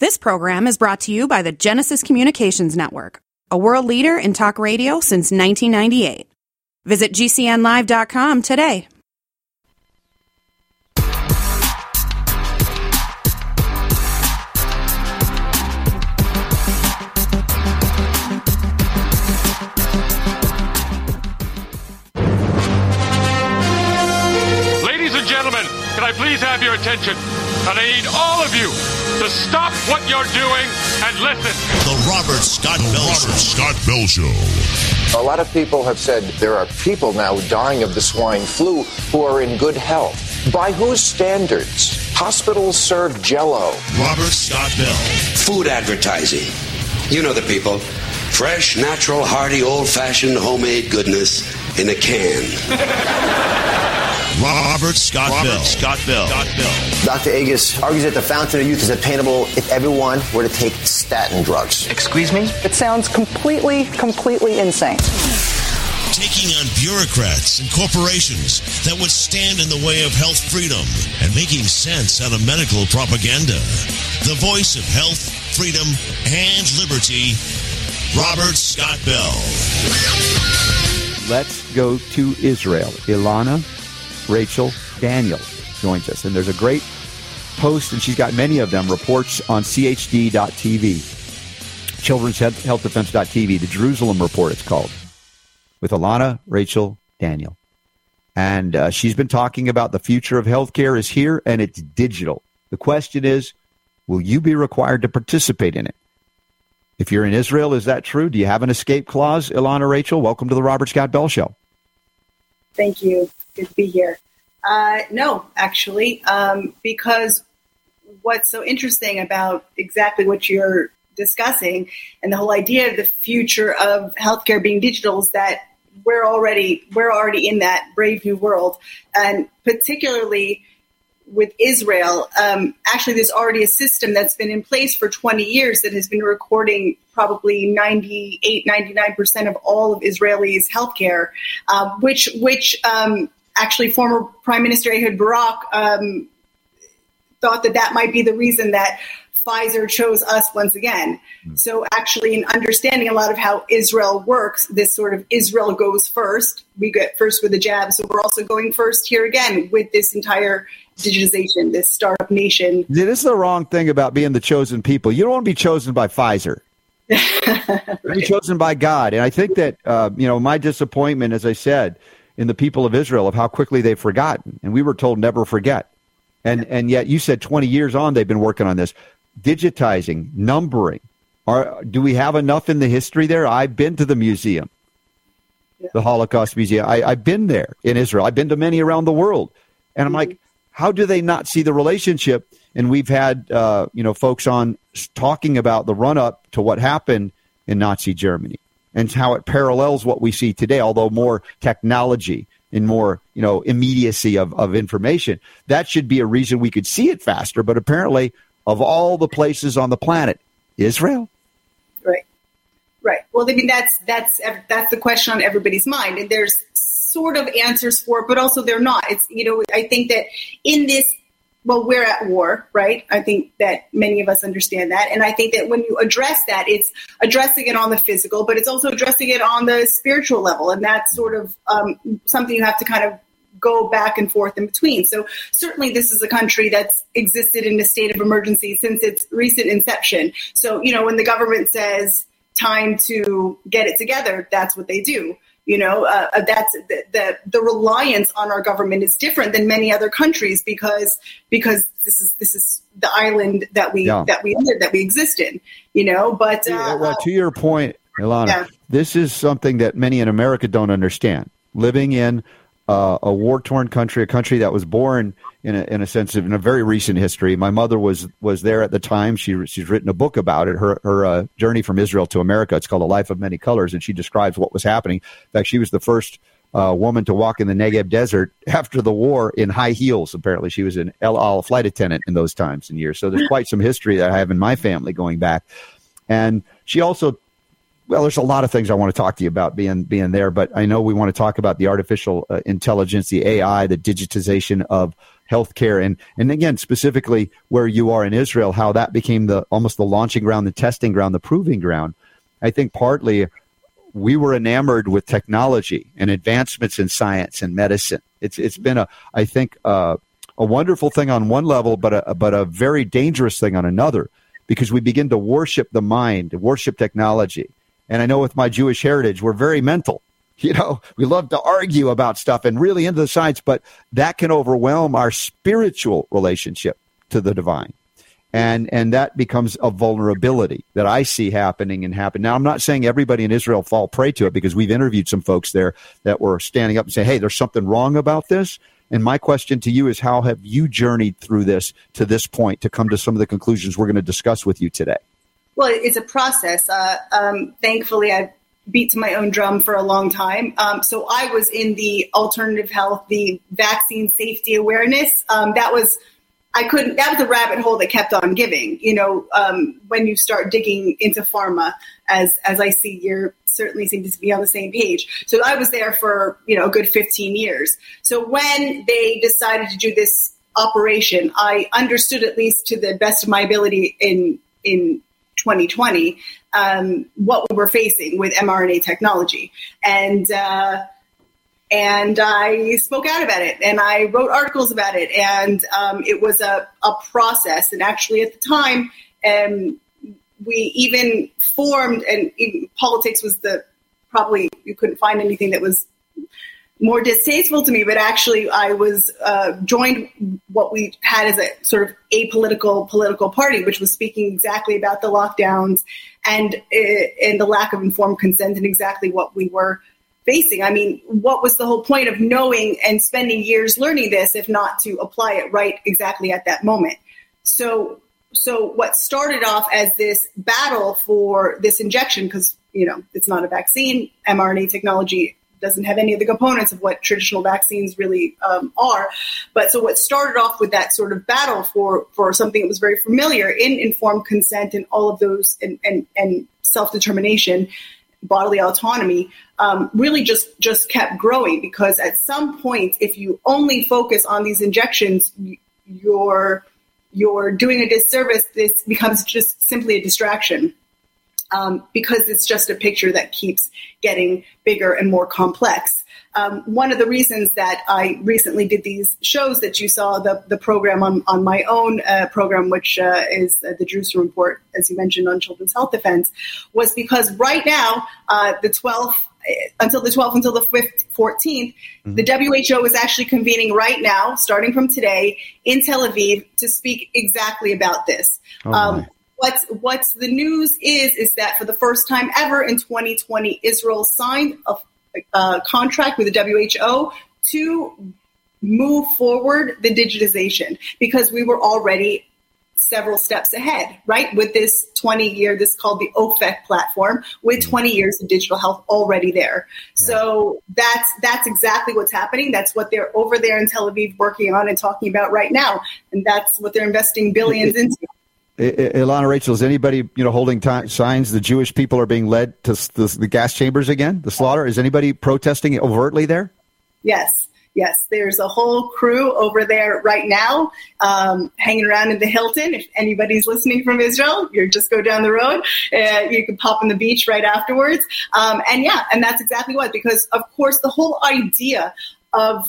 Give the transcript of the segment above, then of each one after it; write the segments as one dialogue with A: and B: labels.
A: This program is brought to you by the Genesis Communications Network, a world leader in talk radio since 1998. Visit GCNlive.com today.
B: Ladies and gentlemen, can I please have your attention? And I need all of you to stop what you're doing and listen.
C: The Robert Scott Bell Show.
D: A lot of people have said there are people now dying of the swine flu who are in good health. By whose standards? Hospitals serve Jell-O.
C: Robert Scott Bell.
E: Food advertising. You know the people. Fresh, natural, hearty, old-fashioned, homemade goodness in a can.
C: Robert Scott Bell.
F: Dr. Agus argues that the fountain of youth is attainable if everyone were to take statin drugs.
G: Excuse me? It sounds completely insane.
C: Taking on bureaucrats and corporations that would stand in the way of health freedom and making sense out of medical propaganda. The voice of health, freedom, and liberty, Robert Scott Bell.
H: Let's go to Israel. Ilana Rachel Daniel joins us, and there's a great post, and she's got many of them, reports on CHD.TV, Children's Health Defense.TV, the Jerusalem Report it's called, with Ilana Rachel Daniel. And she's been talking about the future of healthcare is here, and it's digital. The question is, will you be required to participate in it? If you're in Israel, is that true? Do you have an escape clause, Ilana Rachel? Welcome to the Robert Scott Bell Show.
I: Thank you. Good to be here. No, actually, because what's so interesting about exactly what you're discussing and the whole idea of the future of healthcare being digital is that we're already in that brave new world. And particularly with Israel, actually, there's already a system that's been in place for 20 years that has been recording probably 99% of all of Israelis' healthcare, which actually former Prime Minister Ehud Barak thought that might be the reason that Pfizer chose us once again. So actually, in understanding a lot of how Israel works, this sort of Israel goes first. We get first with the jab, so we're also going first here again with this entire digitization, this startup nation.
H: This is the wrong thing about being the chosen people. You don't want to be chosen by Pfizer. Right. Be chosen by God. And I think that, my disappointment, as I said, in the people of Israel of how quickly they've forgotten. And we were told never forget. And yet you said 20 years on they've been working on this. Digitizing, numbering. Do we have enough in the history there? I've been to the museum, the Holocaust Museum. I've been there in Israel. I've been to many around the world. And I'm like, how do they not see the relationship? And we've had, folks on talking about the run-up to what happened in Nazi Germany and how it parallels what we see today, although more technology and more, immediacy of information. That should be a reason we could see it faster. But apparently, of all the places on the planet, Israel.
I: Right. Well, I mean, that's the question on everybody's mind. And there's sort of answers for it, but also they're not. It's, I think that in this, we're at war, right? I think that many of us understand that. And I think that when you address that, it's addressing it on the physical, but it's also addressing it on the spiritual level. And that's sort of something you have to kind of go back and forth in between. So certainly this is a country that's existed in a state of emergency since its recent inception. So, when the government says time to get it together, that's what they do. That's the reliance on our government is different than many other countries because this is the island that we live, that we exist in. But
H: to your point, Ilana, this is something that many in America don't understand. Living in a war-torn country, a country that was born in a sense of in a very recent history. My mother was there at the time. She's written a book about it. Her journey from Israel to America. It's called A Life of Many Colors, and she describes what was happening. In fact, she was the first woman to walk in the Negev desert after the war in high heels. Apparently, she was an El Al flight attendant in those times and years. So there's quite some history that I have in my family going back. And she also. Well, there's a lot of things I want to talk to you about being there, but I know we want to talk about the artificial intelligence, the AI, the digitization of healthcare, and again, specifically where you are in Israel, how that became almost the launching ground, the testing ground, the proving ground. I think partly we were enamored with technology and advancements in science and medicine. It's been a wonderful thing on one level, but a very dangerous thing on another, because we begin to worship the mind, worship technology. And I know with my Jewish heritage, we're very mental. We love to argue about stuff and really into the science, but that can overwhelm our spiritual relationship to the divine. And that becomes a vulnerability that I see happening. Now, I'm not saying everybody in Israel fall prey to it, because we've interviewed some folks there that were standing up and saying, hey, there's something wrong about this. And my question to you is, how have you journeyed through this to this point to come to some of the conclusions we're going to discuss with you today?
I: Well, it's a process. Thankfully, I've beat to my own drum for a long time. So I was in the alternative health, the vaccine safety awareness. That was a rabbit hole that kept on giving. When you start digging into pharma, as I see, you certainly seem to be on the same page. So I was there for, a good 15 years. So when they decided to do this operation, I understood, at least to the best of my ability in 2020, what we were facing with mRNA technology. And I spoke out about it, and I wrote articles about it, and it was a process. And actually, at the time, we even formed, and even politics was probably you couldn't find anything that was more distasteful to me, but actually I was joined what we had as a sort of apolitical political party, which was speaking exactly about the lockdowns and the lack of informed consent and exactly what we were facing. I mean, what was the whole point of knowing and spending years learning this, if not to apply it right exactly at that moment? So what started off as this battle for this injection, because, it's not a vaccine, mRNA technology doesn't have any of the components of what traditional vaccines really are. But so what started off with that sort of battle for something that was very familiar in informed consent and all of those and self-determination, bodily autonomy, really just kept growing, because at some point, if you only focus on these injections, you're doing a disservice. This becomes just simply a distraction. Because it's just a picture that keeps getting bigger and more complex. One of the reasons that I recently did these shows that you saw, the program on my own program, which is the Jerusalem Report, as you mentioned, on children's health defense, was because right now, until the 14th, the WHO is actually convening right now, starting from today, in Tel Aviv to speak exactly about this. What's the news is that for the first time ever in 2020, Israel signed a contract with the WHO to move forward the digitization, because we were already several steps ahead, right? With this 20-year, this is called the OFEC platform, with 20 years of digital health already there. Yeah. So that's exactly what's happening. That's what they're over there in Tel Aviv working on and talking about right now. And that's what they're investing billions into.
H: Ilana, Rachel, is anybody holding signs the Jewish people are being led to the gas chambers again, the slaughter? Is anybody protesting overtly there?
I: Yes. There's a whole crew over there right now, hanging around in the Hilton. If anybody's listening from Israel, you just go down the road. You can pop on the beach right afterwards. And that's exactly what, because of course the whole idea of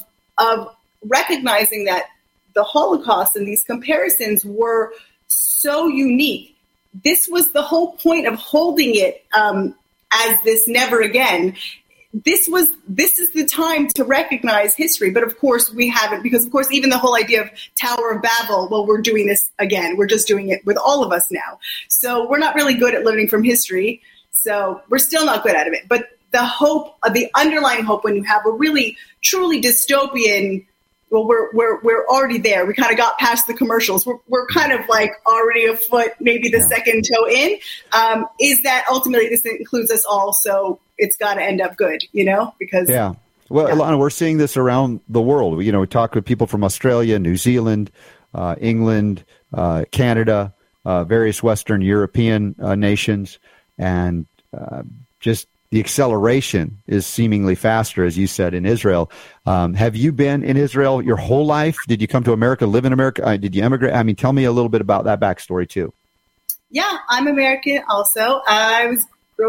I: recognizing that the Holocaust and these comparisons were so unique. This was the whole point of holding it as this never again. This is the time to recognize history. But of course we haven't, because of course even the whole idea of Tower of Babel, well, we're doing this again. We're just doing it with all of us now. So we're not really good at learning from history. So we're still not good at it. But the hope, the underlying hope, when you have a really truly dystopian, well, we're already there. We kind of got past the commercials. We're kind of like already a foot, maybe the second toe in. Is that ultimately this includes us all? So it's got to end up good, because. Yeah.
H: Well, Ilana, we're seeing this around the world. We talk with people from Australia, New Zealand, England, Canada, various Western European nations, and just the acceleration is seemingly faster, as you said, in Israel. Have you been in Israel your whole life? Did you come to America, live in America? Did you emigrate? I mean, tell me a little bit about that backstory too.
I: Yeah, I'm American also. I grew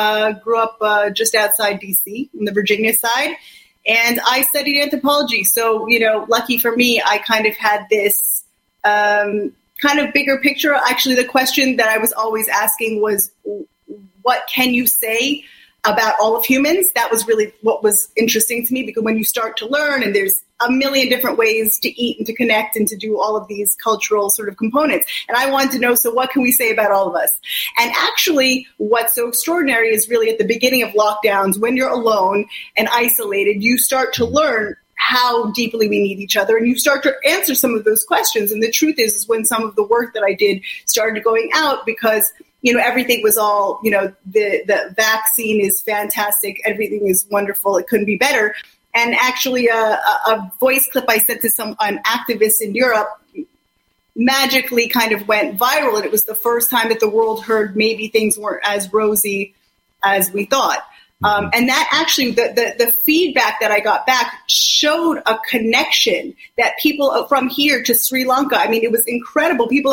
I: up just outside D.C. on the Virginia side, and I studied anthropology. So, lucky for me, I kind of had this kind of bigger picture. Actually, the question that I was always asking was, what can you say about all of humans? That was really what was interesting to me, because when you start to learn, and there's a million different ways to eat and to connect and to do all of these cultural sort of components. And I wanted to know, so what can we say about all of us? And actually, what's so extraordinary is really at the beginning of lockdowns, when you're alone and isolated, you start to learn how deeply we need each other, and you start to answer some of those questions. And the truth is when some of the work that I did started going out, because everything was all, the vaccine is fantastic. Everything is wonderful. It couldn't be better. And actually a voice clip I sent to an activist in Europe magically kind of went viral. And it was the first time that the world heard maybe things weren't as rosy as we thought. And that actually, the feedback that I got back showed a connection that people from here to Sri Lanka, I mean, it was incredible. People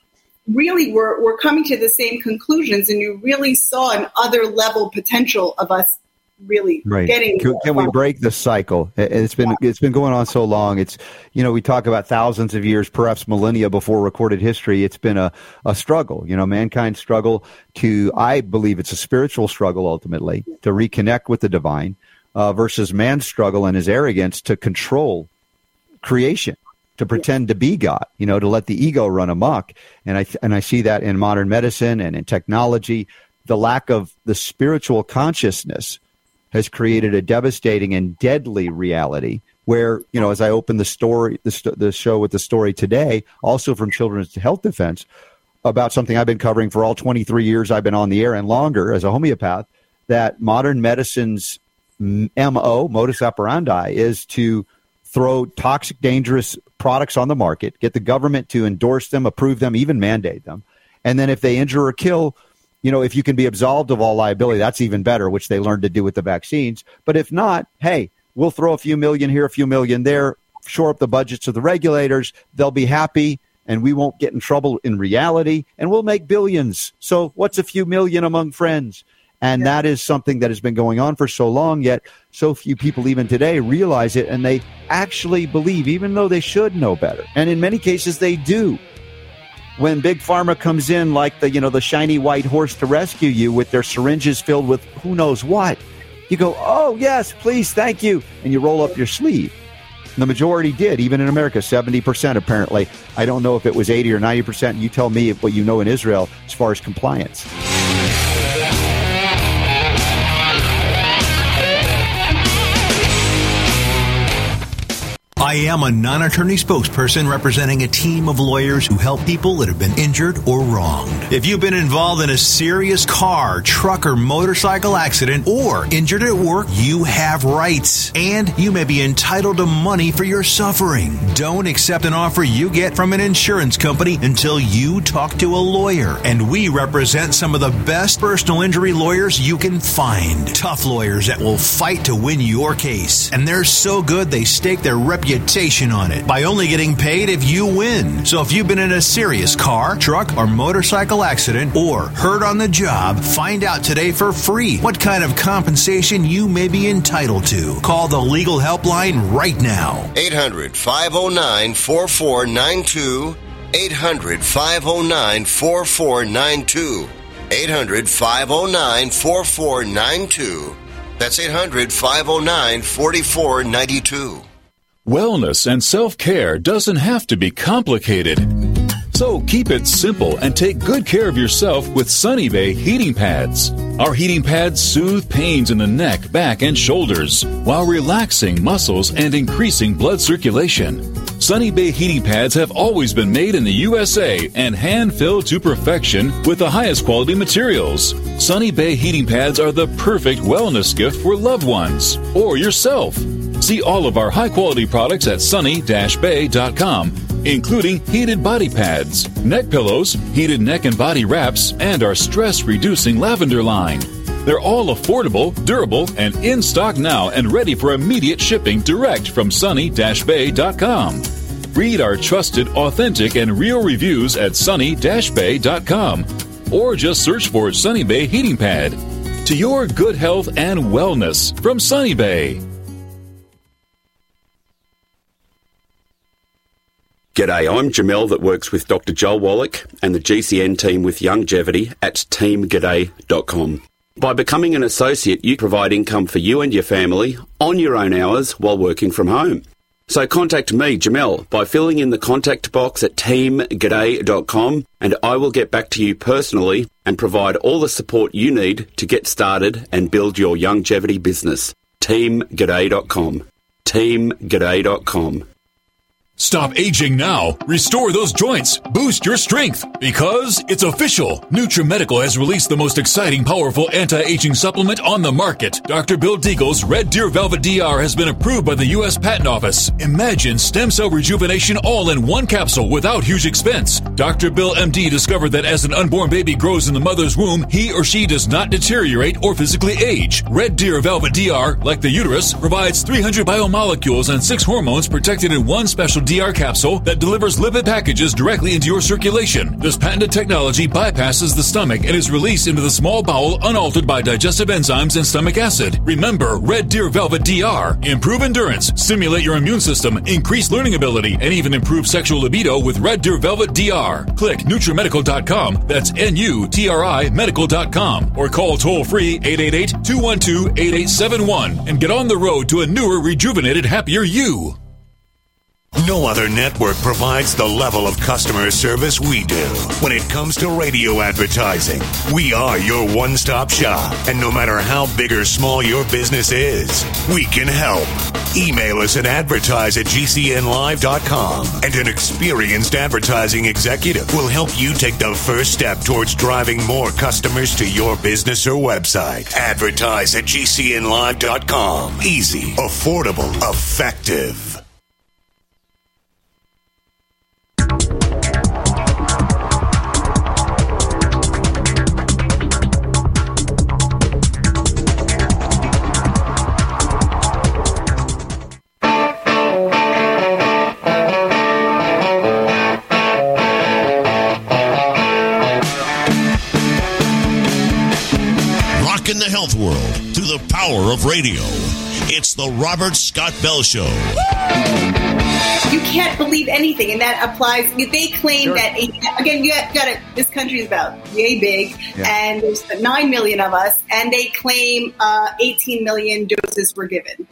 I: were coming to the same conclusions, and you really saw an other level potential of us really getting.
H: Can we break the cycle? It's been going on so long. It's, we talk about thousands of years, perhaps millennia before recorded history. It's been a struggle, mankind's struggle I believe it's a spiritual struggle ultimately to reconnect with the divine versus man's struggle and his arrogance to control creation, to pretend to be God, to let the ego run amok. And I see that in modern medicine and in technology. The lack of the spiritual consciousness has created a devastating and deadly reality where, as I opened the show with the story today, also from Children's Health Defense, about something I've been covering for all 23 years I've been on the air and longer as a homeopath, that modern medicine's MO, modus operandi, is to throw toxic, dangerous products on the market, get the government to endorse them, approve them, even mandate them. And then if they injure or kill, if you can be absolved of all liability, that's even better, which they learned to do with the vaccines. But if not, hey, we'll throw a few million here, a few million there, shore up the budgets of the regulators. They'll be happy, and we won't get in trouble in reality, and we'll make billions. So what's a few million among friends? And that is something that has been going on for so long, yet so few people even today realize it, and they actually believe, even though they should know better. And in many cases, they do. When Big Pharma comes in like the shiny white horse to rescue you with their syringes filled with who knows what, you go, oh, yes, please, thank you. And you roll up your sleeve. And the majority did, even in America, 70% apparently. I don't know if it was 80 or 90%. You tell me what you know in Israel as far as compliance.
J: I am a non-attorney spokesperson representing a team of lawyers who help people that have been injured or wronged. If you've been involved in a serious car, truck, or motorcycle accident or injured at work, you have rights, and you may be entitled to money for your suffering. Don't accept an offer you get from an insurance company until you talk to a lawyer, and we represent some of the best personal injury lawyers you can find. Tough lawyers that will fight to win your case, and they're so good they stake their reputation on it by only getting paid if you win. So if you've been in a serious car, truck, or motorcycle accident or hurt on the job, find out today for free what kind of compensation you may be entitled to. Call the legal helpline right now.
K: 800-509-4492. 800-509-4492. 800-509-4492. That's 800-509-4492.
L: Wellness and self-care doesn't have to be complicated. So keep it simple and take good care of yourself with Sunny Bay heating pads. Our heating pads soothe pains in the neck, back, and shoulders while relaxing muscles and increasing blood circulation. Sunny Bay heating pads have always been made in the USA and hand-filled to perfection with the highest quality materials. Sunny Bay heating pads are the perfect wellness gift for loved ones or yourself. See all of our high-quality products at sunny-bay.com, including heated body pads, neck pillows, heated neck and body wraps, and our stress-reducing lavender line. They're all affordable, durable, and in stock now and ready for immediate shipping direct from sunny-bay.com. Read our trusted, authentic, and real reviews at sunny-bay.com or just search for Sunny Bay Heating Pad. To your good health and wellness from Sunny Bay.
M: G'day, I'm Jamel that works with Dr. Joel Wallach and the GCN team with Youngevity at teamg'day.com. By becoming an associate, you provide income for you and your family on your own hours while working from home. So contact me, Jamel, by filling in the contact box at teamg'day.com and I will get back to you personally and provide all the support you need to get started and build your Youngevity business. teamg'day.com. teamg'day.com.
L: Stop aging now. Restore those joints. Boost your strength. Because it's official. NutriMedical has released the most exciting, powerful anti-aging supplement on the market. Dr. Bill Deagle's Red Deer Velvet DR has been approved by the U.S. Patent Office. Imagine stem cell rejuvenation all in one capsule without huge expense. Dr. Bill MD discovered that as an unborn baby grows in the mother's womb, he or she does not deteriorate or physically age. Red Deer Velvet DR, like the uterus, provides 300 biomolecules and 6 hormones protected in one special DR capsule that delivers lipid packages directly into your circulation. This patented technology bypasses the stomach and is released into the small bowel unaltered by digestive enzymes and stomach acid. Remember, Red Deer Velvet DR. Improve endurance, stimulate your immune system, increase learning ability, and even improve sexual libido with Red Deer Velvet DR. Click NutriMedical.com, that's N-U-T-R-I medical.com, or call toll-free 888-212-8871 and get on the road to a newer, rejuvenated, happier you.
N: No other network provides the level of customer service we do. When it comes to radio advertising, we are your one-stop shop. And no matter how big or small your business is, we can help. Email us at advertise@gcnlive.com, and an experienced advertising executive will help you take the first step towards driving more customers to your business or website. Advertise@gcnlive.com. Easy, affordable, effective.
C: In the health world through the power of radio. It's the Robert Scott Bell Show.
I: You can't believe anything, and that applies. They claim that, again, this country is about yay big, and there's 9 million of us, and they claim 18 million doses were given.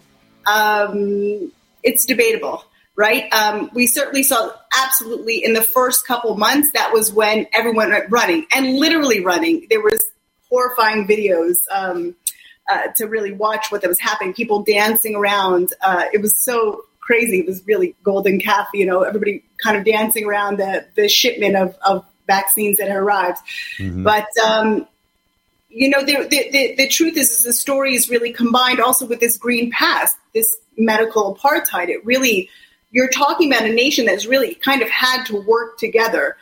I: It's debatable, right? We certainly saw absolutely in the first couple months, that was when everyone went running, and literally running. There was horrifying videos to really watch what was happening. People dancing around. It was so crazy. It was really golden calf, everybody kind of dancing around the shipment of vaccines that had arrived. Mm-hmm. But, the truth is the story is really combined also with this green past, this medical apartheid. It really, you're talking about a nation that's really kind of had to work together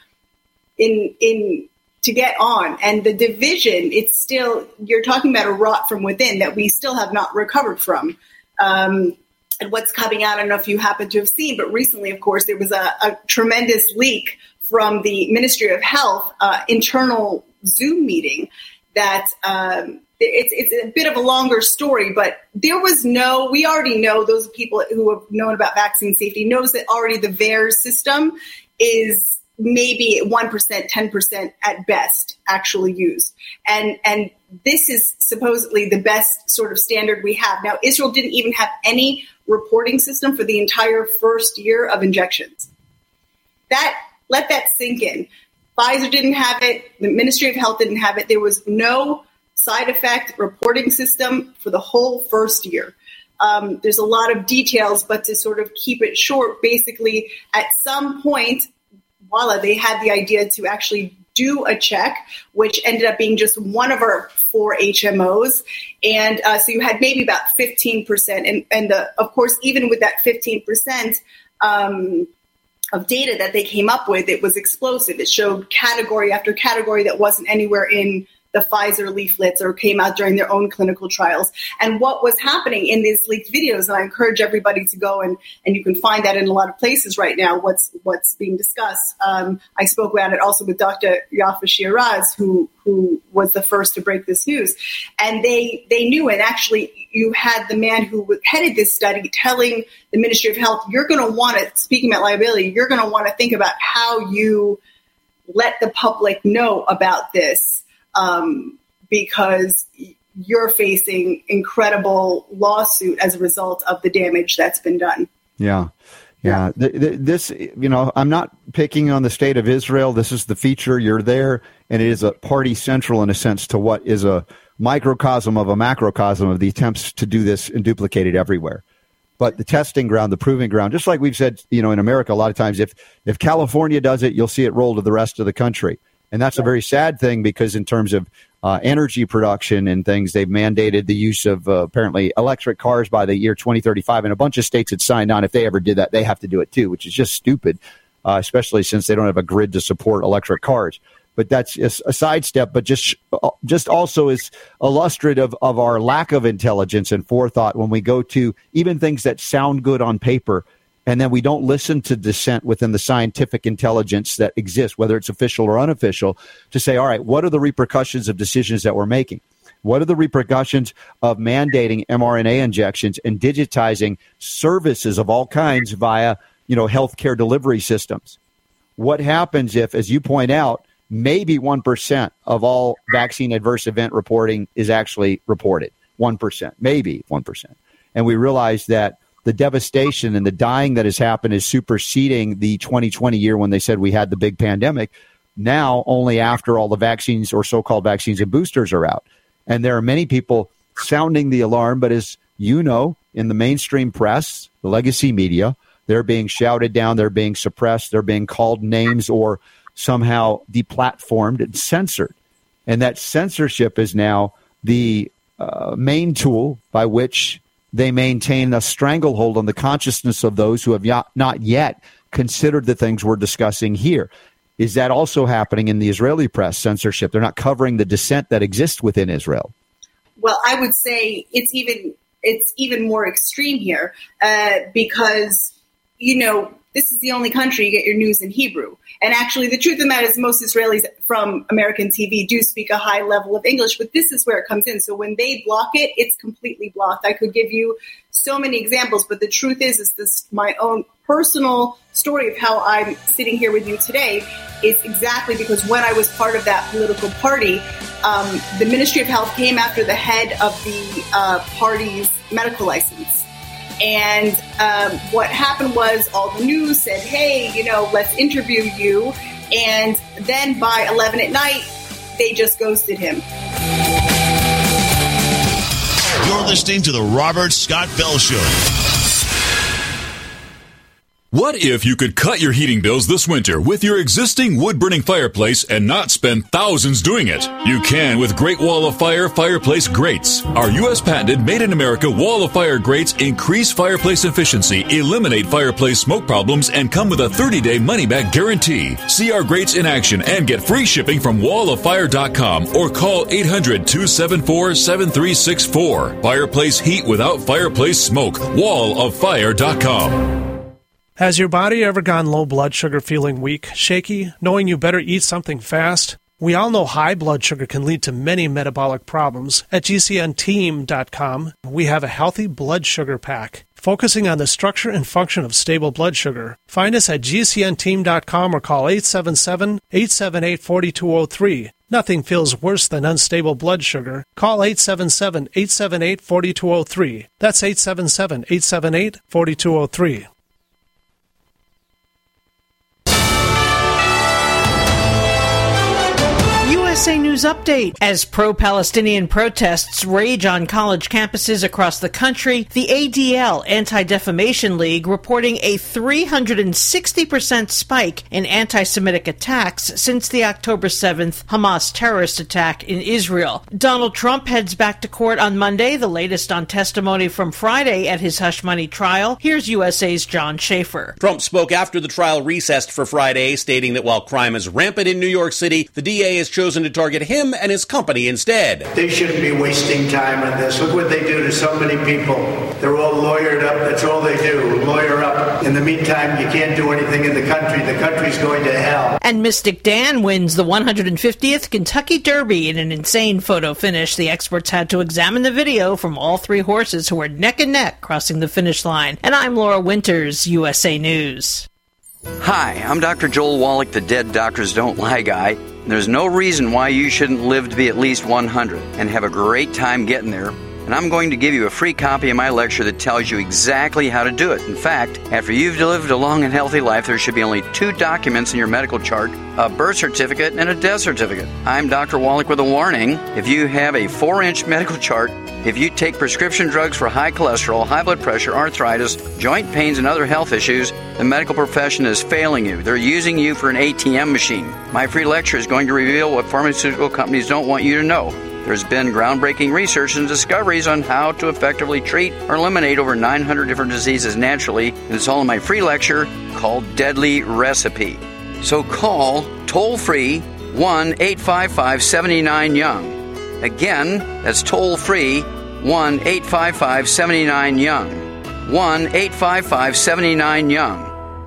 I: to get on. And the division, it's still, you're talking about a rot from within that we still have not recovered from. And what's coming out, I don't know if you happen to have seen, but recently, of course, there was a tremendous leak from the Ministry of Health internal Zoom meeting that it's a bit of a longer story, but we already know, those people who have known about vaccine safety knows that already the VAERS system is maybe 1%, 10% at best actually used. And this is supposedly the best sort of standard we have. Now, Israel didn't even have any reporting system for the entire first year of injections. Let that sink in. Pfizer didn't have it. The Ministry of Health didn't have it. There was no side effect reporting system for the whole first year. There's a lot of details, but to sort of keep it short, basically at some point, they had the idea to actually do a check, which ended up being just one of our 4 HMOs. And so you had maybe about 15%. And of course, even with that 15% of data that they came up with, it was explosive. It showed category after category that wasn't anywhere in the Pfizer leaflets or came out during their own clinical trials. And what was happening in these leaked videos, and I encourage everybody to go and you can find that in a lot of places right now, what's being discussed. I spoke about it also with Dr. Yafa Shiraz, who was the first to break this news. And they knew, and actually you had the man who headed this study telling the Ministry of Health, you're going to want to, speaking about liability, you're going to want to think about how you let the public know about this. Because you're facing incredible lawsuit as a result of the damage that's been done.
H: Yeah. This, I'm not picking on the state of Israel. This is the feature. You're there, and it is a party central in a sense to what is a microcosm of a macrocosm of the attempts to do this and duplicate it everywhere. But the testing ground, the proving ground, just like we've said, in America, a lot of times, if California does it, you'll see it roll to the rest of the country. And that's a very sad thing because in terms of energy production and things, they've mandated the use of apparently electric cars by the year 2035. And a bunch of states had signed on. If they ever did that, they have to do it too, which is just stupid, especially since they don't have a grid to support electric cars. But that's a sidestep, but just also is illustrative of our lack of intelligence and forethought when we go to even things that sound good on paper. And then we don't listen to dissent within the scientific intelligence that exists, whether it's official or unofficial, to say, all right, what are the repercussions of decisions that we're making? What are the repercussions of mandating mRNA injections and digitizing services of all kinds via, healthcare delivery systems? What happens if, as you point out, maybe 1% of all vaccine adverse event reporting is actually reported? 1%, maybe 1%. And we realize that the devastation and the dying that has happened is superseding the 2020 year when they said we had the big pandemic. Now, only after all the vaccines or so-called vaccines and boosters are out. And there are many people sounding the alarm, but as you know, in the mainstream press, the legacy media, they're being shouted down, they're being suppressed, they're being called names or somehow deplatformed and censored. And that censorship is now the main tool by which they maintain a stranglehold on the consciousness of those who have not yet considered the things we're discussing here. Is that also happening in the Israeli press, censorship? They're not covering the dissent that exists within Israel.
I: Well, I would say it's even more extreme here because, this is the only country you get your news in Hebrew. And actually, the truth of the matter is most Israelis from American TV do speak a high level of English, but this is where it comes in. So when they block it, it's completely blocked. I could give you so many examples, but the truth is this my own personal story of how I'm sitting here with you today is exactly because when I was part of that political party, the Ministry of Health came after the head of the party's medical license. And what happened was all the news said, hey, let's interview you. And then by 11 at night, they just ghosted him.
C: You're listening to the Robert Scott Bell Show.
L: What if you could cut your heating bills this winter with your existing wood-burning fireplace and not spend thousands doing it? You can with Great Wall of Fire fireplace grates. Our U.S. patented made-in-America Wall of Fire grates increase fireplace efficiency, eliminate fireplace smoke problems, and come with a 30-day money-back guarantee. See our grates in action and get free shipping from walloffire.com or call 800-274-7364. Fireplace heat without fireplace smoke. walloffire.com.
O: Has your body ever gone low blood sugar, feeling weak, shaky, knowing you better eat something fast? We all know high blood sugar can lead to many metabolic problems. At GCNteam.com, we have a healthy blood sugar pack, focusing on the structure and function of stable blood sugar. Find us at GCNteam.com or call 877-878-4203. Nothing feels worse than unstable blood sugar. Call 877-878-4203. That's 877-878-4203.
P: USA News Update. As pro-Palestinian protests rage on college campuses across the country, the ADL, Anti-Defamation League, reporting a 360% spike in anti-Semitic attacks since the October 7th Hamas terrorist attack in Israel. Donald Trump heads back to court on Monday, the latest on testimony from Friday at his hush money trial. Here's USA's John Schaefer.
Q: Trump spoke after the trial recessed for Friday, stating that while crime is rampant in New York City, the DA has chosen to target him and his company instead.
R: They shouldn't be wasting time on this. Look what they do to so many people. They're all lawyered up. That's all they do, lawyer up. In the meantime, you can't do anything in the country. The country's going to hell.
P: And Mystic Dan wins the 150th Kentucky Derby in an insane photo finish. The experts had to examine the video from all three horses who were neck and neck crossing the finish line. And I'm Laura Winters, USA News.
S: Hi, I'm Dr. Joel Wallach, the Dead Doctors Don't Lie guy. There's no reason why you shouldn't live to be at least 100 and have a great time getting there. And I'm going to give you a free copy of my lecture that tells you exactly how to do it. In fact, after you've lived a long and healthy life, there should be only 2 documents in your medical chart, a birth certificate and a death certificate. I'm Dr. Wallach with a warning. If you have a 4-inch medical chart, if you take prescription drugs for high cholesterol, high blood pressure, arthritis, joint pains, and other health issues, the medical profession is failing you. They're using you for an ATM machine. My free lecture is going to reveal what pharmaceutical companies don't want you to know. There's been groundbreaking research and discoveries on how to effectively treat or eliminate over 900 different diseases naturally, and it's all in my free lecture called Deadly Recipe. So call toll-free 1-855-79-YOUNG. Again, that's toll-free 1-855-79-YOUNG. 1-855-79-YOUNG.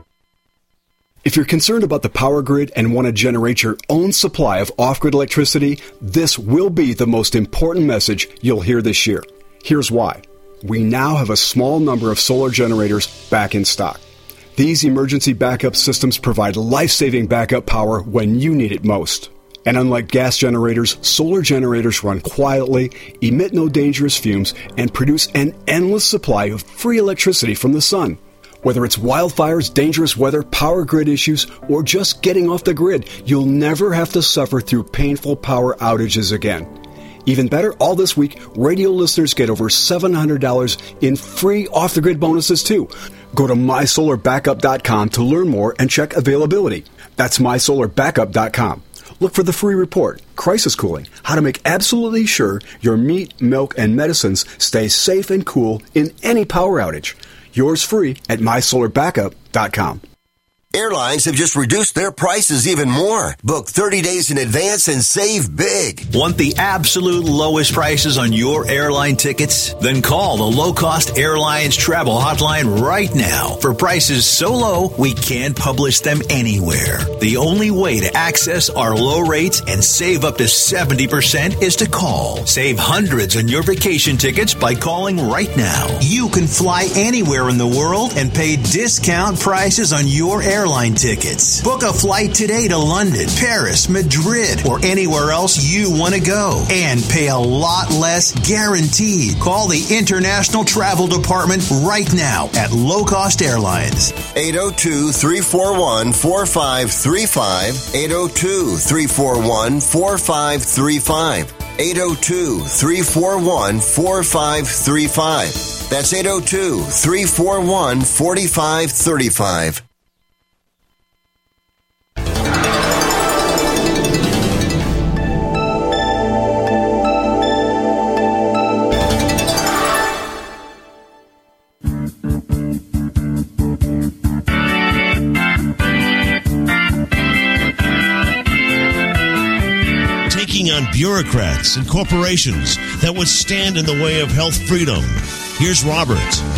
T: If you're concerned about the power grid and want to generate your own supply of off-grid electricity, this will be the most important message you'll hear this year. Here's why. We now have a small number of solar generators back in stock. These emergency backup systems provide life-saving backup power when you need it most. And unlike gas generators, solar generators run quietly, emit no dangerous fumes, and produce an endless supply of free electricity from the sun. Whether it's wildfires, dangerous weather, power grid issues, or just getting off the grid, you'll never have to suffer through painful power outages again. Even better, all this week, radio listeners get over $700 in free off-the-grid bonuses too. Go to mysolarbackup.com to learn more and check availability. That's mysolarbackup.com. Look for the free report, Crisis Cooling, how to make absolutely sure your meat, milk, and medicines stay safe and cool in any power outage. Yours free at mysolarbackup.com.
K: Airlines have just reduced their prices even more. Book 30 days in advance and save big.
J: Want the absolute lowest prices on your airline tickets? Then call the Low Cost Airlines Travel Hotline right now. For prices so low, we can't publish them anywhere. The only way to access our low rates and save up to 70% is to call. Save hundreds on your vacation tickets by calling right now. You can fly anywhere in the world and pay discount prices on your airline tickets. Book a flight today to London, Paris, Madrid, or anywhere else you want to go and pay a lot less guaranteed. Call the International Travel Department right now at Low Cost Airlines.
K: 802-341-4535. 802-341-4535. 802-341-4535. That's 802-341-4535.
C: On bureaucrats and corporations that would stand in the way of health freedom. Here's Robert.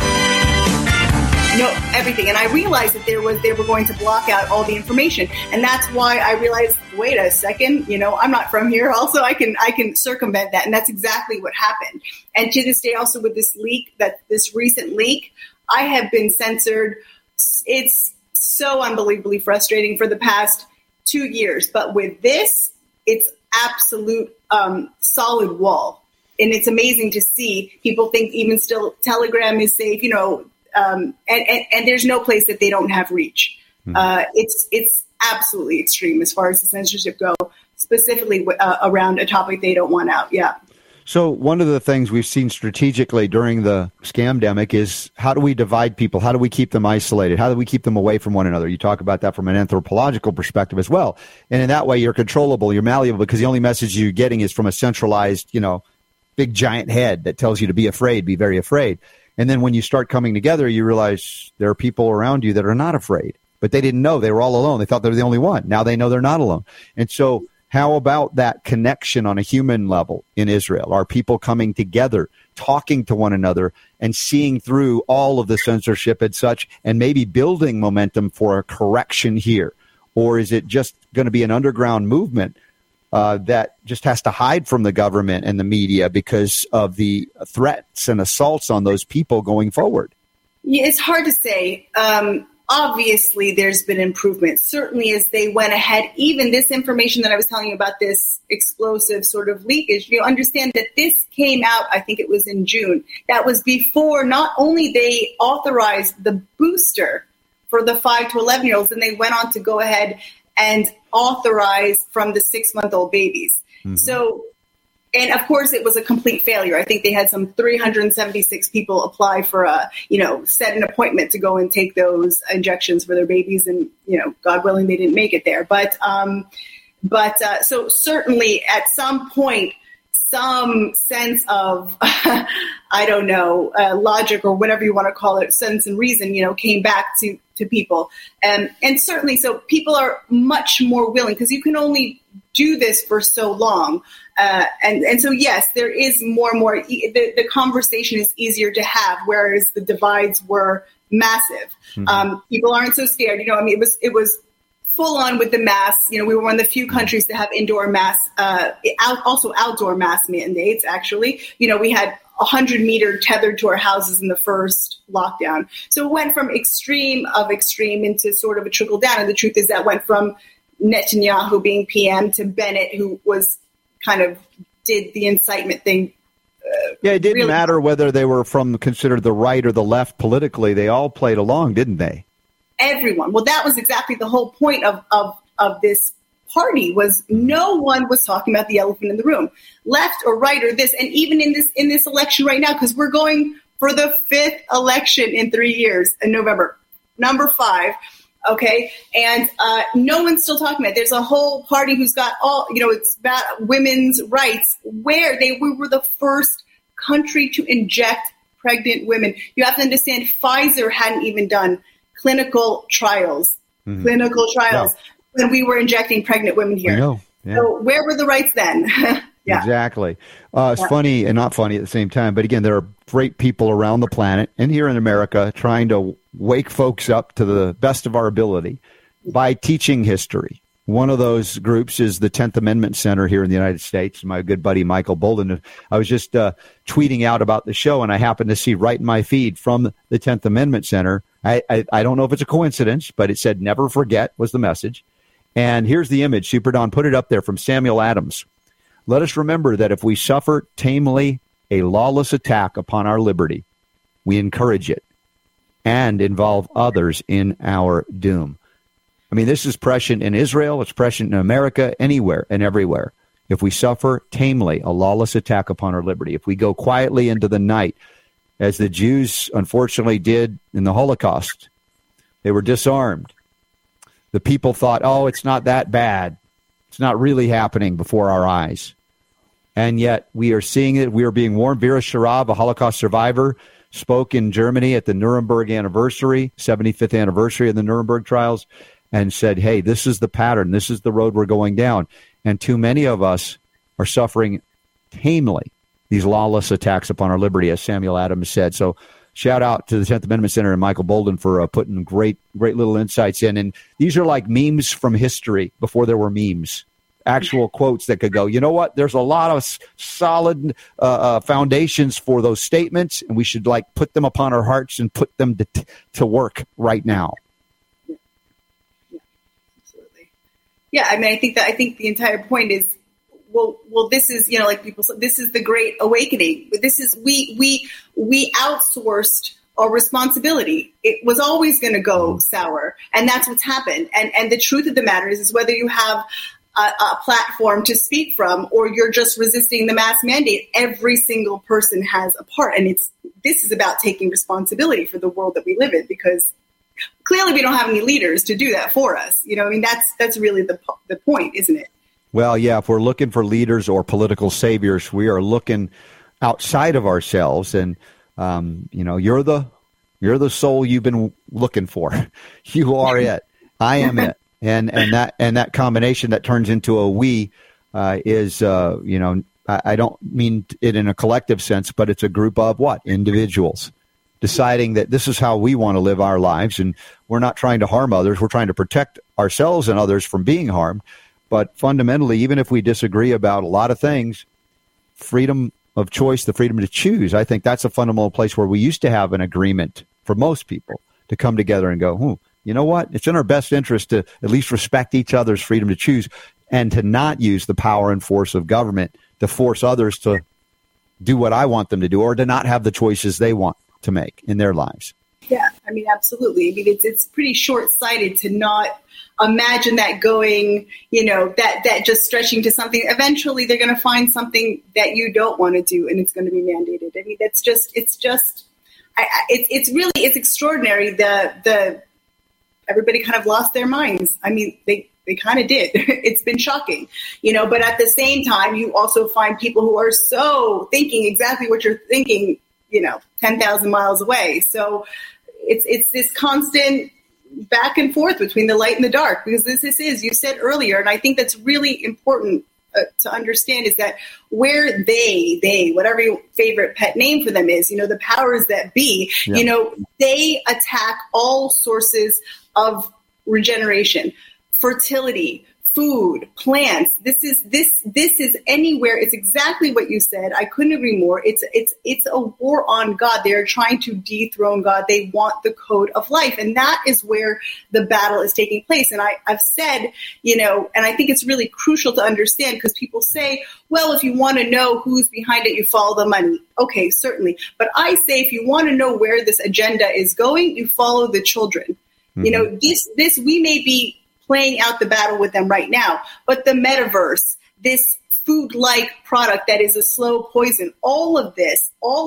I: Everything. And I realized that they were going to block out all the information. And that's why I realized, wait a second, I'm not from here. Also, I can circumvent that. And that's exactly what happened. And to this day, also with this recent leak, I have been censored. It's so unbelievably frustrating for the past 2 years. But with this, it's absolute solid wall. And it's amazing to see people think even still Telegram is safe, and there's no place that they don't have reach. It's absolutely extreme as far as the censorship go, specifically around a topic they don't want out. Yeah.
H: So one of the things we've seen strategically during the scamdemic is how do we divide people? How do we keep them isolated? How do we keep them away from one another? You talk about that from an anthropological perspective as well. And in that way, you're controllable, you're malleable, because the only message you're getting is from a centralized, big giant head that tells you to be afraid, be very afraid. And then when you start coming together, you realize there are people around you that are not afraid, but they didn't know they were all alone. They thought they were the only one. Now they know they're not alone. And so How about that connection on a human level in Israel? Are people coming together, talking to one another, and seeing through all of the censorship and such, and maybe building momentum for a correction here? Or is it just going to be an underground movement that just has to hide from the government and the media because of the threats and assaults on those people going forward?
I: Yeah, it's hard to say. Obviously, there's been improvement. Certainly, as they went ahead, even this information that I was telling you about, this explosive sort of leakage, you understand that this came out, I think it was in June. That was before not only they authorized the booster for the 5 to 11-year-olds, and they went on to go ahead and authorize from the 6-month-old babies. Mm-hmm. So, and of course, it was a complete failure. I think they had some 376 people apply for set an appointment to go and take those injections for their babies. And, God willing, they didn't make it there. But so certainly at some point, some sense of, logic or whatever you want to call it, sense and reason, came back to people. And certainly, so people are much more willing because you can only do this for so long. And so, yes, there is more and more. The conversation is easier to have, whereas the divides were massive. Mm-hmm. People aren't so scared. It was full on with the masks. We were one of the few countries to have indoor masks, also outdoor mask mandates, actually. We had 100-meter tethered to our houses in the first lockdown. So it went from extreme into sort of a trickle down. And the truth is that went from Netanyahu being PM to Bennett, who was kind of did the incitement thing.
H: It didn't matter whether they were from considered the right or the left politically. They all played along, didn't they?
I: Everyone. Well, that was exactly the whole point of this party, was no one was talking about the elephant in the room, left or right or this. And even in this election right now, because we're going for the 5th election in 3 years in November, number 5. Okay. And no one's still talking about it. There's a whole party who's got it's about women's rights, where we were the first country to inject pregnant women. You have to understand, Pfizer hadn't even done clinical trials when we were injecting pregnant women here.
H: I know. Yeah.
I: So where were the rights then? Yeah.
H: Exactly. It's funny and not funny at the same time. But again, there are great people around the planet and here in America trying to wake folks up to the best of our ability by teaching history. One of those groups is the 10th Amendment Center here in the United States. My good buddy, Michael Bolden. I was just tweeting out about the show, and I happened to see right in my feed from the 10th Amendment Center. I don't know if it's a coincidence, but it said, "Never forget" was the message. And here's the image. Super Don put it up there from Samuel Adams. "Let us remember that if we suffer tamely a lawless attack upon our liberty, we encourage it and involve others in our doom." I mean, this is prescient in Israel. It's prescient in America, anywhere and everywhere. If we suffer tamely a lawless attack upon our liberty, if we go quietly into the night, as the Jews unfortunately did in the Holocaust, they were disarmed. The people thought, oh, it's not that bad. It's not really happening before our eyes. And yet we are seeing it. We are being warned. Vera Sharav, a Holocaust survivor, spoke in Germany at the Nuremberg anniversary, 75th anniversary of the Nuremberg trials, and said, hey, this is the pattern. This is the road we're going down. And too many of us are suffering tamely these lawless attacks upon our liberty, as Samuel Adams said. So shout out to the 10th Amendment Center and Michael Bolden for putting great little insights in. And these are like memes from history before there were memes. Actual quotes that could go, you know what? There's a lot of solid foundations for those statements, and we should put them upon our hearts and put them to work right now.
I: Yeah, absolutely. Yeah, I mean, I think the entire point is, well, this is, like people say, this is the Great Awakening. This is we outsourced our responsibility. It was always going to go sour, and that's what's happened. And the truth of the matter is whether you have a platform to speak from, or you're just resisting the mask mandate, every single person has a part. And this is about taking responsibility for the world that we live in, because clearly we don't have any leaders to do that for us. I mean, that's really the point, isn't it?
H: Well, yeah, if we're looking for leaders or political saviors, we are looking outside of ourselves. And, you're the soul you've been looking for. You are it. I am it. And that combination that turns into a we is, I don't mean it in a collective sense, but it's a group of what? Individuals deciding that this is how we want to live our lives. And we're not trying to harm others. We're trying to protect ourselves and others from being harmed. But fundamentally, even if we disagree about a lot of things, freedom of choice, the freedom to choose, I think that's a fundamental place where we used to have an agreement for most people to come together and go, you know what? It's in our best interest to at least respect each other's freedom to choose and to not use the power and force of government to force others to do what I want them to do or to not have the choices they want to make in their lives.
I: Yeah, I mean, absolutely. I mean, it's pretty short-sighted to not imagine that going, that just stretching to something. Eventually, they're going to find something that you don't want to do, and it's going to be mandated. I mean, it's extraordinary. The everybody kind of lost their minds. I mean, they kind of did. It's been shocking, but at the same time, you also find people who are so thinking exactly what you're thinking, 10,000 miles away. So it's this constant back and forth between the light and the dark, because this is, you said earlier, and I think that's really important to understand, is that where they, whatever your favorite pet name for them is, the powers that be, they attack all sources of regeneration, fertility, food, plants. This is anywhere. It's exactly what you said. I couldn't agree more. It's a war on God. They are trying to dethrone God. They want the code of life. And that is where the battle is taking place. And I've said, and I think it's really crucial to understand, because people say, well, if you want to know who's behind it, you follow the money. Okay, certainly. But I say, if you want to know where this agenda is going, you follow the children. Mm-hmm. This we may be playing out the battle with them right now, but the metaverse, this food-like product that is a slow poison, all of the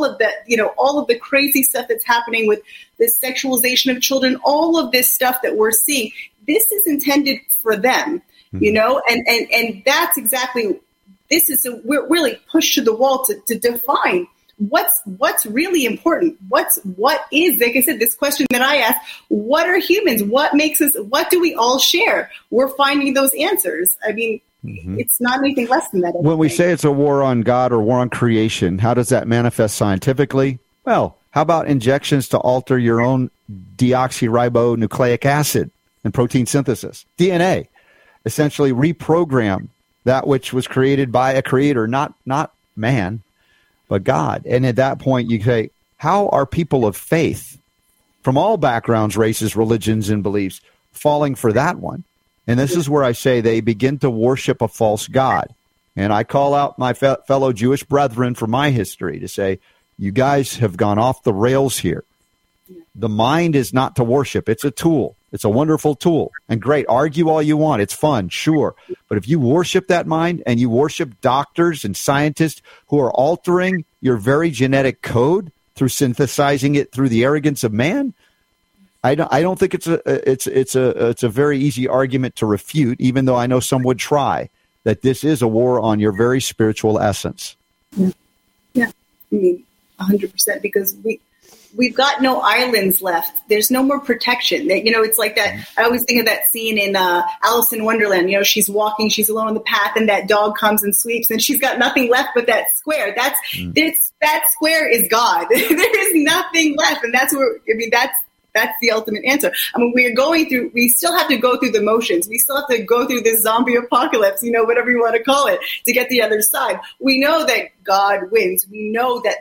I: crazy stuff that's happening with the sexualization of children, all of this stuff that we're seeing, this is intended for them, and that's exactly, we're really pushed to the wall to define what's really important. What is, like I said, this question that I asked, what are humans? What makes us, what do we all share? We're finding those answers. I mean, it's not anything less than that.
H: When we say it's a war on God or war on creation, how does that manifest scientifically? Well, how about injections to alter your own deoxyribonucleic acid and protein synthesis? DNA, essentially reprogram that which was created by a creator, not man, but God. And at that point, you say, how are people of faith from all backgrounds, races, religions, and beliefs falling for that one? And this is where I say they begin to worship a false God. And I call out my fellow Jewish brethren from my history to say, you guys have gone off the rails here. The mind is not to worship. It's a tool. It's a wonderful tool. And great, argue all you want. It's fun, sure. But if you worship that mind and you worship doctors and scientists who are altering your very genetic code through synthesizing it through the arrogance of man, I don't think it's a very easy argument to refute, even though I know some would try, that this is a war on your very spiritual essence.
I: Yeah. I mean, 100%, because we've got no islands left. There's no more protection. It's like that. I always think of that scene in Alice in Wonderland. She's walking, she's alone on the path, and that dog comes and sweeps, and she's got nothing left but that square. That square is God. There is nothing left, and that's where. I mean, that's the ultimate answer. I mean, we still have to go through the motions. We still have to go through this zombie apocalypse, whatever you want to call it, to get the other side. We know that God wins. We know that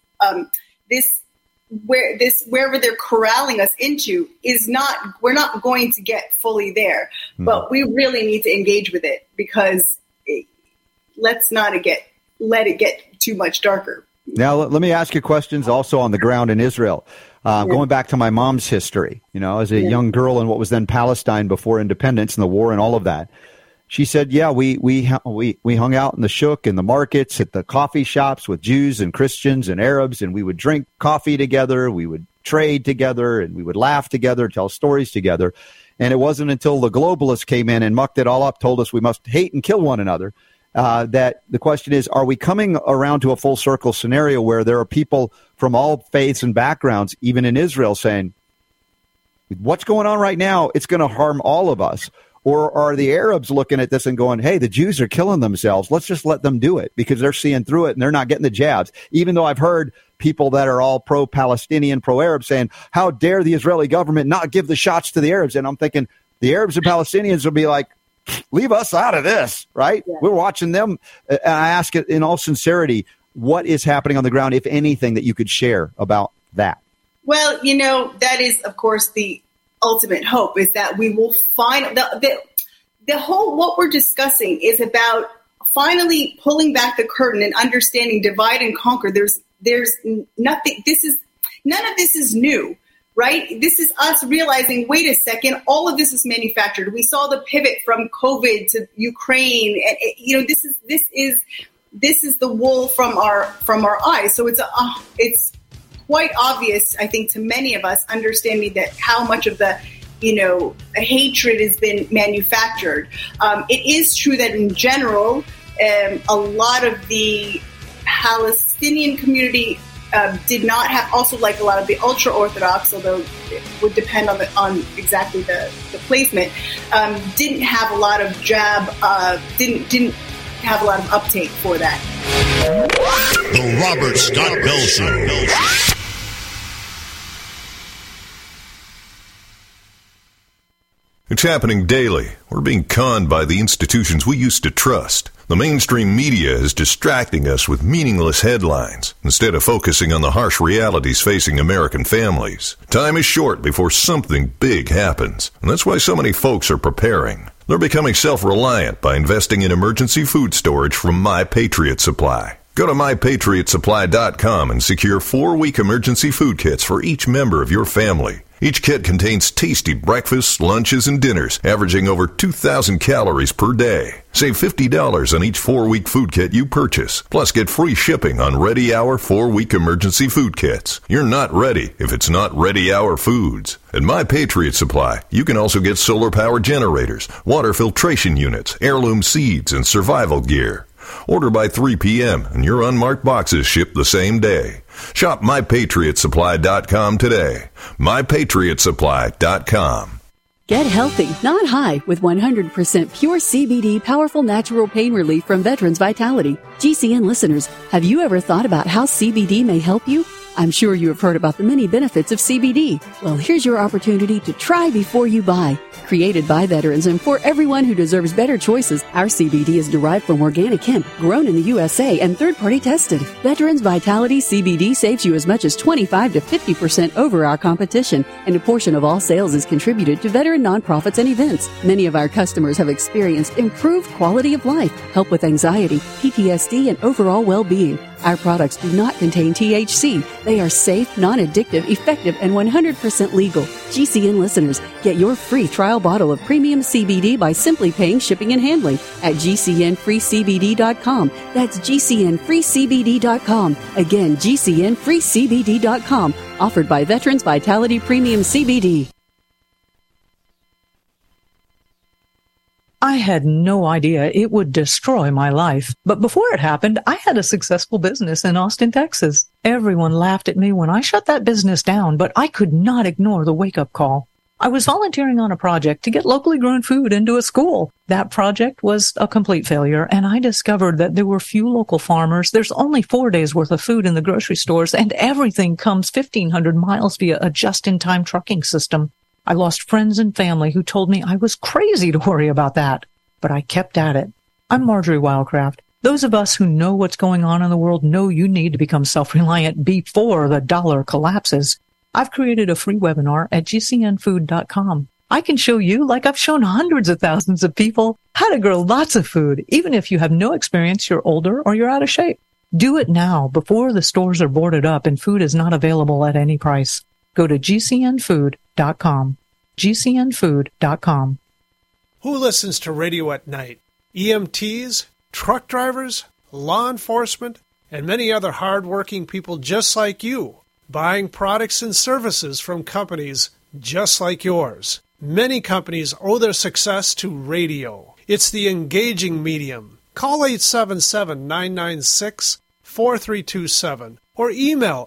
I: wherever they're corralling us into we're not going to get fully there, but we really need to engage with it, because let's not let it get too much darker.
H: Now, let me ask you questions also on the ground in Israel. Going back to my mom's history, as a young girl in what was then Palestine before independence and the war and all of that. She said, we hung out in the shuk, in the markets, at the coffee shops with Jews and Christians and Arabs, and we would drink coffee together, we would trade together, and we would laugh together, tell stories together. And it wasn't until the globalists came in and mucked it all up, told us we must hate and kill one another, that the question is, are we coming around to a full circle scenario where there are people from all faiths and backgrounds, even in Israel, saying, what's going on right now, it's going to harm all of us? Or are the Arabs looking at this and going, hey, the Jews are killing themselves. Let's just let them do it because they're seeing through it and they're not getting the jabs. Even though I've heard people that are all pro-Palestinian, pro-Arab saying, how dare the Israeli government not give the shots to the Arabs? And I'm thinking the Arabs and Palestinians will be like, leave us out of this, right? Yeah. We're watching them. And I ask it in all sincerity, what is happening on the ground, if anything, that you could share about that?
I: Well, that is, of course, the ultimate hope is that we will find the whole, what we're discussing is about finally pulling back the curtain and understanding divide and conquer. There's nothing, none of this is new, right? This is us realizing, wait a second, all of this is manufactured. We saw the pivot from COVID to Ukraine. And, this is the wool from our eyes. So it's quite obvious, I think, to many of us understanding that how much of the, hatred has been manufactured. It is true that in general, a lot of the Palestinian community did not have, also like a lot of the ultra-Orthodox, although it would depend on exactly the placement, didn't have a lot of didn't have a lot of uptake for that.
C: The Robert Scott Bell Show.
U: It's happening daily. We're being conned by the institutions we used to trust. The mainstream media is distracting us with meaningless headlines instead of focusing on the harsh realities facing American families. Time is short before something big happens, and that's why so many folks are preparing. They're becoming self-reliant by investing in emergency food storage from My Patriot Supply. Go to MyPatriotSupply.com and secure 4-week emergency food kits for each member of your family. Each kit contains tasty breakfasts, lunches, and dinners, averaging over 2,000 calories per day. Save $50 on each 4-week food kit you purchase. Plus, get free shipping on Ready Hour 4-week emergency food kits. You're not ready if it's not Ready Hour foods. At My Patriot Supply, you can also get solar power generators, water filtration units, heirloom seeds, and survival gear. Order by 3 p.m. and your unmarked boxes ship the same day. Shop MyPatriotSupply.com today. MyPatriotSupply.com.
V: Get healthy, not high, with 100% pure CBD powerful natural pain relief from Veterans Vitality. GCN listeners, have you ever thought about how CBD may help you? I'm sure you have heard about the many benefits of CBD. Well, here's your opportunity to try before you buy. Created by veterans and for everyone who deserves better choices, our CBD is derived from organic hemp, grown in the USA, and third-party tested. Veterans Vitality CBD saves you as much as 25 to 50% over our competition, and a portion of all sales is contributed to veteran nonprofits and events. Many of our customers have experienced improved quality of life, help with anxiety, PTSD, and overall well-being. Our products do not contain THC. They are safe, non-addictive, effective, and 100% legal. GCN listeners, get your free trial bottle of premium CBD by simply paying shipping and handling at GCNFreeCBD.com. That's GCNFreeCBD.com. Again, GCNFreeCBD.com. Offered by Veterans Vitality Premium CBD.
W: I had no idea it would destroy my life. But before it happened, I had a successful business in Austin, Texas. Everyone laughed at me when I shut that business down, but I could not ignore the wake-up call. I was volunteering on a project to get locally grown food into a school. That project was a complete failure, and I discovered that there were few local farmers. There's only 4 days worth of food in the grocery stores, and everything comes 1,500 miles via a just-in-time trucking system. I lost friends and family who told me I was crazy to worry about that, but I kept at it. I'm Marjorie Wildcraft. Those of us who know what's going on in the world know you need to become self-reliant before the dollar collapses. I've created a free webinar at GCNfood.com. I can show you, like I've shown hundreds of thousands of people, how to grow lots of food, even if you have no experience, you're older, or you're out of shape. Do it now before the stores are boarded up and food is not available at any price. Go to GCNfood.com. GCNfood.com.
O: Who listens to radio at night? EMTs, truck drivers, law enforcement, and many other hard-working people just like you, buying products and services from companies just like yours. Many companies owe their success to radio. It's the engaging medium. Call 877-996-4327 or email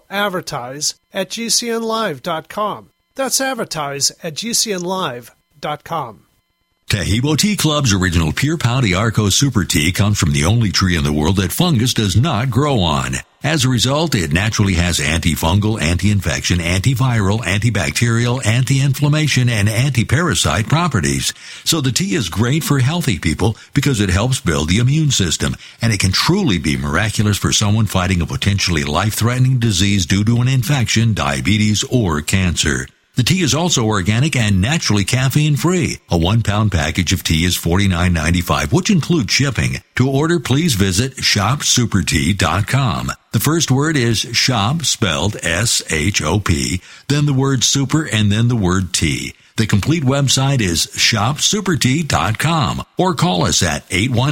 O: advertise@gcnlive.com. That's advertise@gcnlive.com.
A: Tahibo Tea Club's original Pure Pau Arco Super Tea comes from the only tree in the world that fungus does not grow on. As a result, it naturally has antifungal, anti-infection, antiviral, antibacterial, anti-inflammation, and anti-parasite properties. So the tea is great for healthy people because it helps build the immune system, and it can truly be miraculous for someone fighting a potentially life-threatening disease due to an infection, diabetes, or cancer. The tea is also organic and naturally caffeine-free. A 1-pound package of tea is $49.95, which includes shipping. To order, please visit shopsupertea.com. The first word is shop, spelled S-H-O-P, then the word super, and then the word tea. The complete website is shopsupertea.com, or call us at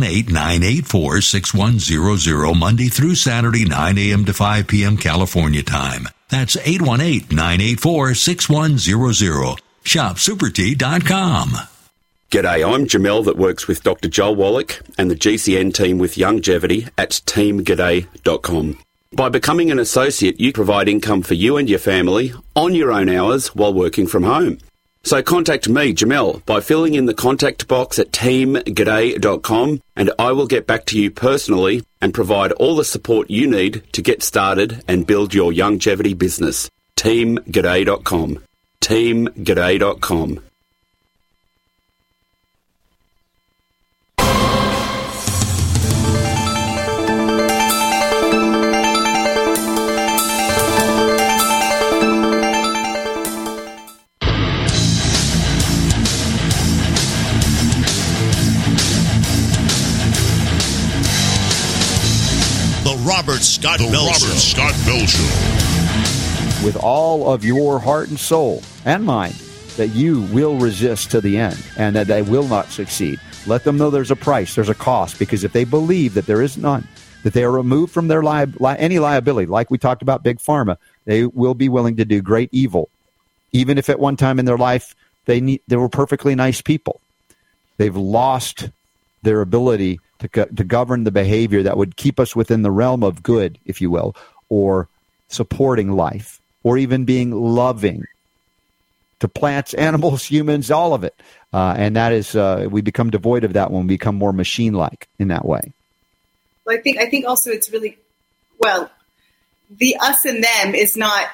A: 818-984-6100 Monday through Saturday, 9 a.m. to 5 p.m. California time. That's 818-984-6100. ShopSuperTea.com.
M: G'day, I'm Jamel that works with Dr. Joel Wallach and the GCN team with Longevity at teamg'day.com. By becoming an associate, you provide income for you and your family on your own hours while working from home. So contact me, Jamel, by filling in the contact box at teamg'day.com, and I will get back to you personally and provide all the support you need to get started and build your longevity business. teamg'day.com. teamg'day.com.
C: Robert Scott Bell Show.
H: With all of your heart and soul and mind, that you will resist to the end and that they will not succeed. Let them know there's a price, there's a cost, because if they believe that there is none, that they are removed from their any liability, like we talked about Big Pharma, they will be willing to do great evil. Even if at one time in their life they were perfectly nice people. They've lost their ability to govern the behavior that would keep us within the realm of good, if you will, or supporting life, or even being loving to plants, animals, humans, all of it. And that is, we become devoid of that when we become more machine-like in that way.
I: Well, I think also it's really, well, the us and them is not,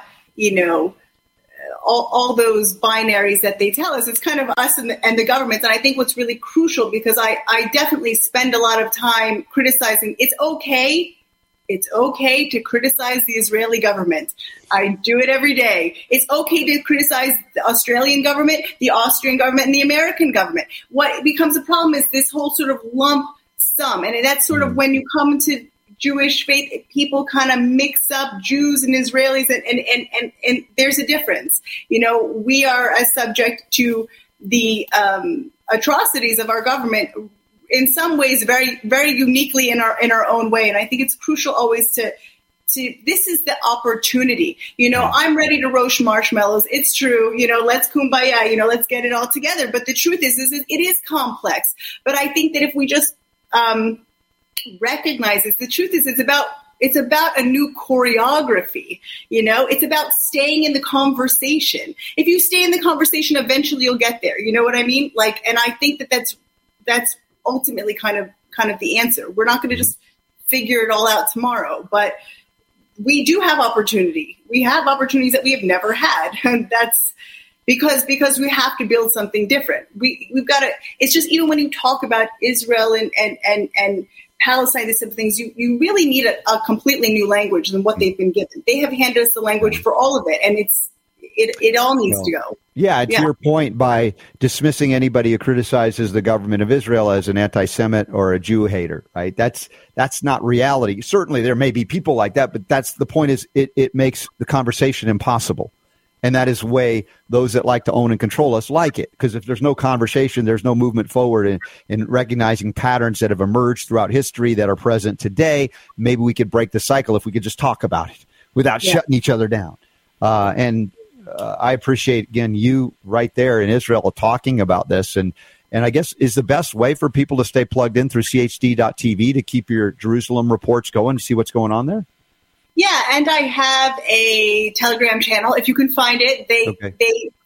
I: all those binaries that they tell us. It's kind of us and the government. And I think what's really crucial, because I definitely spend a lot of time criticizing. It's okay to criticize the Israeli government. I do it every day. It's okay to criticize the Australian government, the Austrian government, and the American government. What becomes a problem is this whole sort of lump sum. And that's sort of when you come to Jewish faith, people kind of mix up Jews and Israelis, and there's a difference. We are a subject to the atrocities of our government in some ways very, very uniquely in our own way. And I think it's crucial always to this is the opportunity. I'm ready to roast marshmallows. It's true. Let's kumbaya, let's get it all together. But the truth is it is complex. But I think that if we just recognizes the truth is it's about a new choreography. It's about staying in the conversation. If you stay in the conversation, eventually you'll get there. You know what I mean? And I think that's ultimately kind of the answer. We're not going to just figure it all out tomorrow, but we do have opportunity. We have opportunities that we have never had. And that's because we have to build something different. We've got to, it's just, even when you talk about Israel and Palestine, these type of things, you really need a completely new language than what they've been given. They have handed us the language for all of it, and it all needs to go.
H: Yeah, to your point, by dismissing anybody who criticizes the government of Israel as an anti-Semite or a Jew hater, right? That's not reality. Certainly there may be people like that, but that's the point is it makes the conversation impossible. And that is the way those that like to own and control us like it. Because if there's no conversation, there's no movement forward in recognizing patterns that have emerged throughout history that are present today. Maybe we could break the cycle if we could just talk about it without shutting each other down. And I appreciate, again, you right there in Israel talking about this. And I guess is the best way for people to stay plugged in through CHD.tv to keep your Jerusalem reports going, to see what's going on there?
I: Yeah, and I have a Telegram channel. If you can find it, they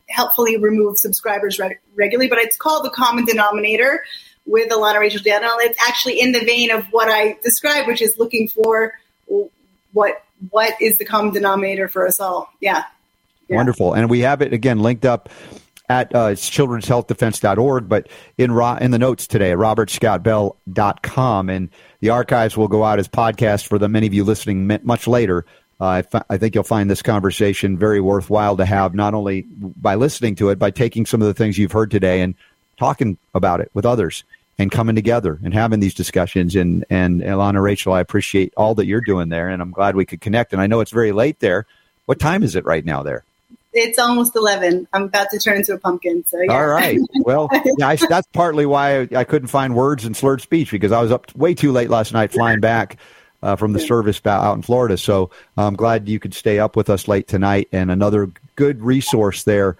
I: helpfully remove subscribers regularly, but it's called The Common Denominator with Alana Rachel Daniel. It's actually in the vein of what I described, which is looking for what is the common denominator for us all. Yeah.
H: Wonderful. And we have it, again, linked up at childrenshealthdefense.org, but in the notes today at robertscottbell.com. And the archives will go out as podcast for the many of you listening much later. I think you'll find this conversation very worthwhile to have, not only by listening to it, by taking some of the things you've heard today and talking about it with others and coming together and having these discussions. And Alana Rachel, I appreciate all that you're doing there, and I'm glad we could connect. And I know it's very late there. What time is it right now there?
I: It's almost 11. I'm about to turn into a pumpkin. So yeah.
H: All right. Well, that's partly why I couldn't find words in slurred speech, because I was up way too late last night flying back from the service out in Florida. So I'm glad you could stay up with us late tonight. And another good resource there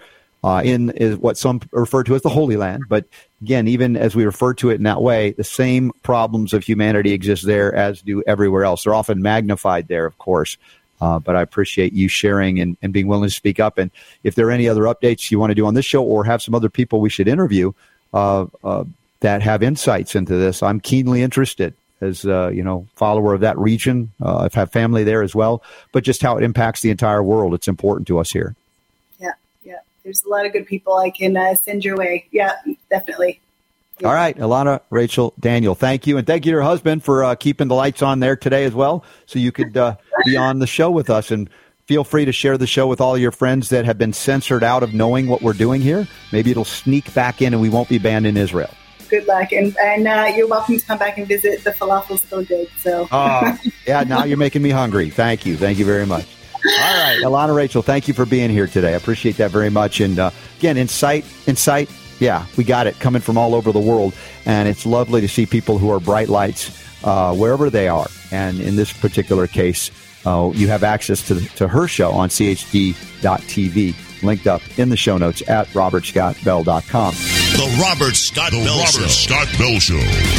H: is what some refer to as the Holy Land. But again, even as we refer to it in that way, the same problems of humanity exist there as do everywhere else. They're often magnified there, of course. But I appreciate you sharing and being willing to speak up. And if there are any other updates you want to do on this show or have some other people we should interview that have insights into this, I'm keenly interested as follower of that region. I have family there as well, but just how it impacts the entire world. It's important to us here.
I: Yeah. There's a lot of good people I can send your way. Yeah, definitely.
H: All right, Alana Rachel Daniel, thank you. And thank you to your husband for keeping the lights on there today as well, so you could be on the show with us. And feel free to share the show with all your friends that have been censored out of knowing what we're doing here. Maybe it'll sneak back in and we won't be banned in Israel.
I: Good luck. And you're welcome to come back and visit. The falafel's so good. So.
H: Yeah, now you're making me hungry. Thank you. Thank you very much. All right, Alana Rachel, thank you for being here today. I appreciate that very much. And again, insight. Yeah, we got it coming from all over the world, and it's lovely to see people who are bright lights wherever they are. And in this particular case, you have access to her show on chd.tv, linked up in the show notes at robertscottbell.com.
C: The Robert Scott Bell Show.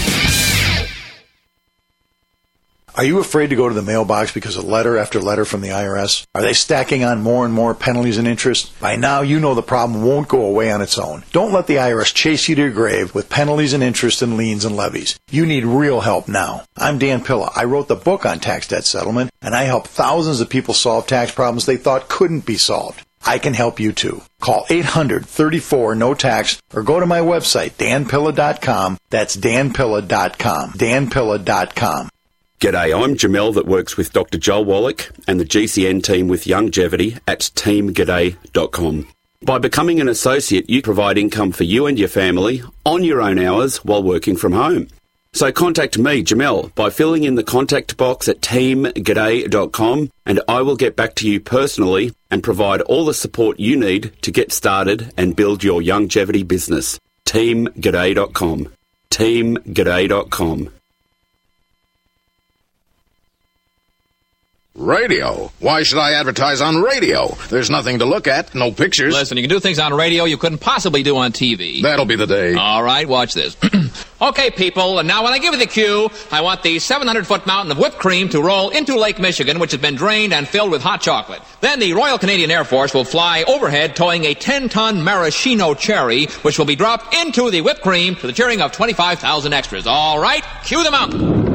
B: Are you afraid to go to the mailbox because of letter after letter from the IRS? Are they stacking on more and more penalties and interest? By now, you know the problem won't go away on its own. Don't let the IRS chase you to your grave with penalties and interest and liens and levies. You need real help now. I'm Dan Pilla. I wrote the book on tax debt settlement, and I help thousands of people solve tax problems they thought couldn't be solved. I can help you too. Call 800-34-NO-TAX or go to my website, danpilla.com. That's danpilla.com. danpilla.com.
M: G'day, I'm Jamel that works with Dr. Joel Wallach and the GCN team with Youngevity at teamg'day.com. By becoming an associate, you provide income for you and your family on your own hours while working from home. So contact me, Jamel, by filling in the contact box at teamg'day.com, and I will get back to you personally and provide all the support you need to get started and build your Youngevity business. teamg'day.com. teamg'day.com.
D: Radio? Why should I advertise on radio? There's nothing to look at, no pictures.
E: Listen, you can do things on radio you couldn't possibly do on TV.
D: That'll be the day.
E: All right, watch this. Okay, people, and now when I give you the cue, I want the 700-foot mountain of whipped cream to roll into Lake Michigan, which has been drained and filled with hot chocolate. Then the Royal Canadian Air Force will fly overhead towing a 10-ton maraschino cherry, which will be dropped into the whipped cream to the cheering of 25,000 extras. All right, cue the mountain.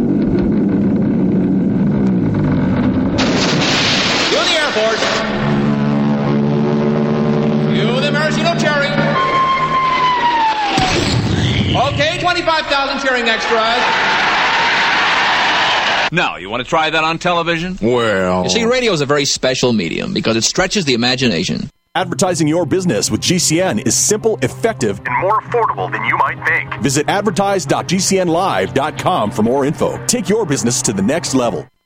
E: You the maraschino cherry. Okay, 25,000 cheering extras. Now, you want to try that on television?
D: Well...
E: You see, radio is a very special medium because it stretches the imagination.
X: Advertising your business with GCN is simple, effective, and more affordable than you might think. Visit advertise.gcnlive.com for more info. Take your business to the next level.